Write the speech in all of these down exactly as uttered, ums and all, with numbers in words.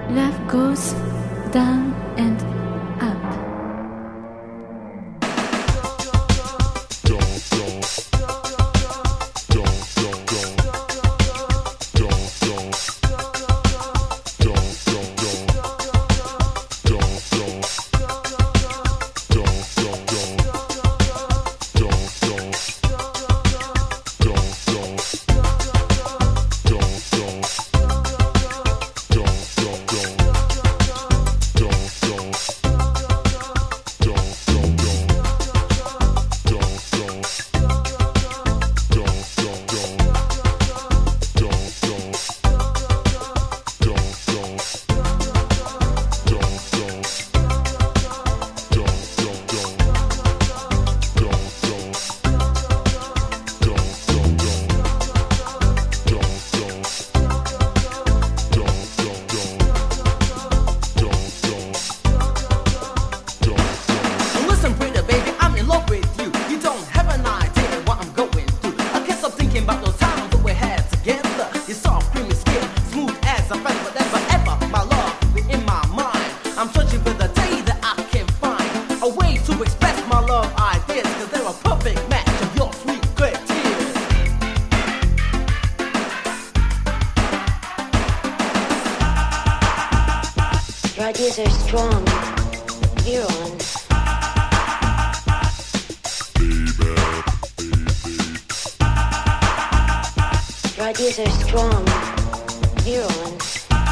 Love goes down and up. Ideas are strong, virulent. Your ideas are strong, virulent.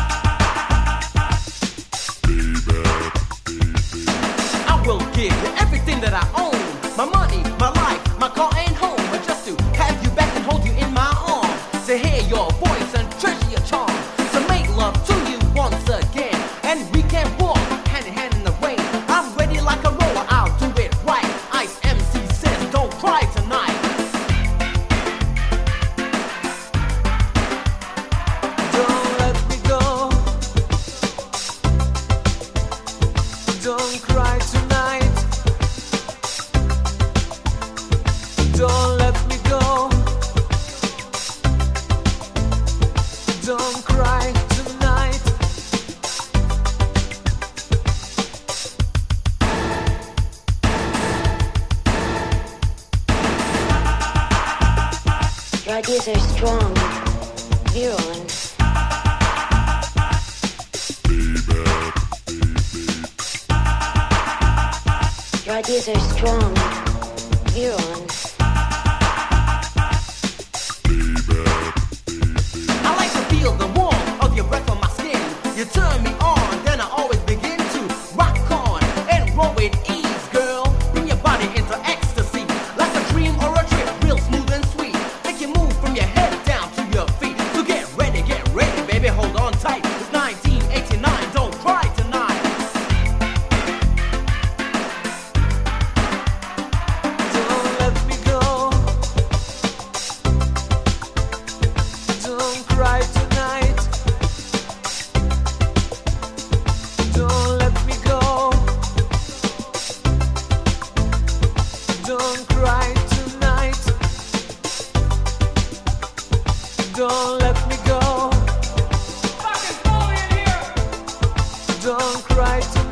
I will give you everything that I own. My money, my life, my car and home. But just to have you back and hold you in my arms. To hear your voice and treasure your charm. To make love to you once again. And we can walk hand in hand in the rain. I'm ready like a roller, I'll do it right. Ice M C says don't cry tonight. Don't let me go. Don't cry tonight. Don't let me go. Don't cry tonight. Your ideas are strong, virulent. Your ideas are strong, virulent. I like to feel the warmth of your breath on my skin. You turn me on, then I always begin to rock on and roll with ease, girl. Bring your body into ecstasy, like a dream or a trip, real smooth and sweet. Make you move from your head down to your feet. So get ready, get ready, baby, hold on tight. It's nineteen eighty-nine, don't cry tonight. Don't let me go. Don't cry tonight. Don't let me go. Don't cry tonight. Don't let me go. Fucking bully in here. Don't cry tonight.